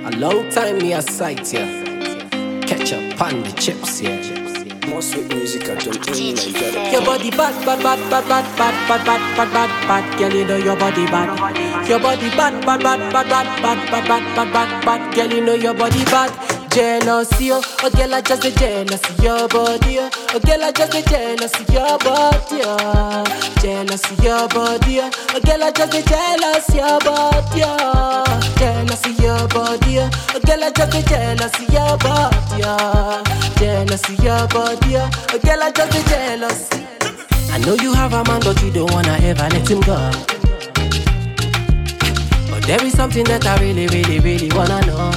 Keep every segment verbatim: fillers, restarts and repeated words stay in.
A long time me a sight, yeah. Catch up on the chips, yeah. More sweet music I don't even enjoy it. Your body bad, bad, bad, bad, bad, bad, bad, bad, bad, bad, bad. Girl, you know your body bad. Your body bad, bad, bad, bad, bad, bad, bad, bad, bad, bad, bad. Girl, you know your body bad. Jealousy, oh, oh, girl, I just a jealous of your body, oh, oh, girl, I just a jealous of your body, oh, jealous of your body, oh, oh, girl, I just a jealous of your body, oh, jealous of your body, oh, oh, girl, I just a jealous of your body, oh, jealous of your body, oh, oh, girl, I just a jealous. I know you have a man, but you don't wanna ever let him go. But there is something that I really, really, really wanna know.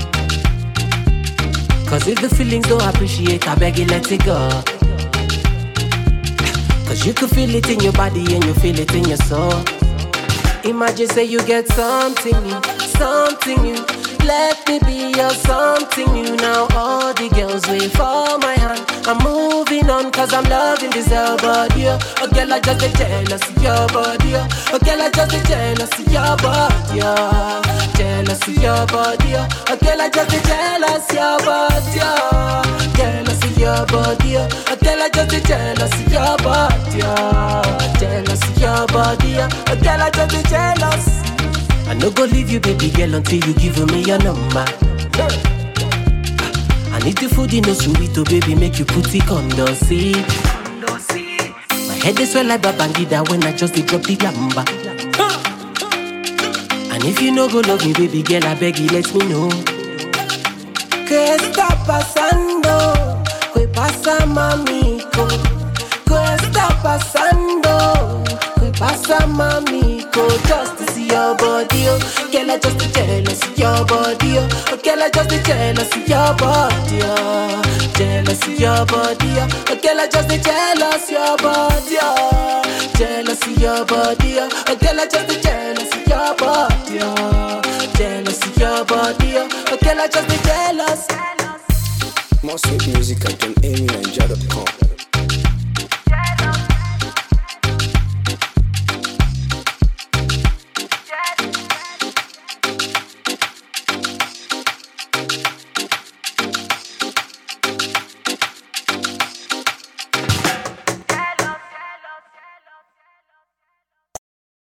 Cause if the feelings don't appreciate, I beg you let it go. Cause you can feel it in your body and you feel it in your soul. Imagine say you get something new, something new. Let me be your something new. Now all the girls wait for my hand. I'm moving on cause I'm loving this your body. Oh girl, I just a jealous of your body. Oh girl, I just a jealous of your body. Jealous of your body. Oh girl, I just a jealous of your body. Jealous of your body. Oh girl, I just a jealous of your body. Jealous of your body. Oh girl, I just a jealous. I no go leave you, baby girl, until you give me your number. I need the food in no sweet, oh baby, make you put it on the seat. My head is swell like Babangida when I just drop the lamba. And if you no go love me, baby girl, I beg you, let me know. Que está pasando? Que pasa, mamico? Que está pasando? Que pasa, mamico? Just to see your body, oh. Girl, I just jealous of your body, oh. Oh, girl, I just jealous of your body, oh. Jealous of your body, oh. Oh, girl, I just jealous of your body, oh. Jealous of your body, oh. Oh, girl, I just jealous of your body, oh. Jealous of your body, oh. Oh, girl, I just jealous. More sweet music I don't even enjoy it.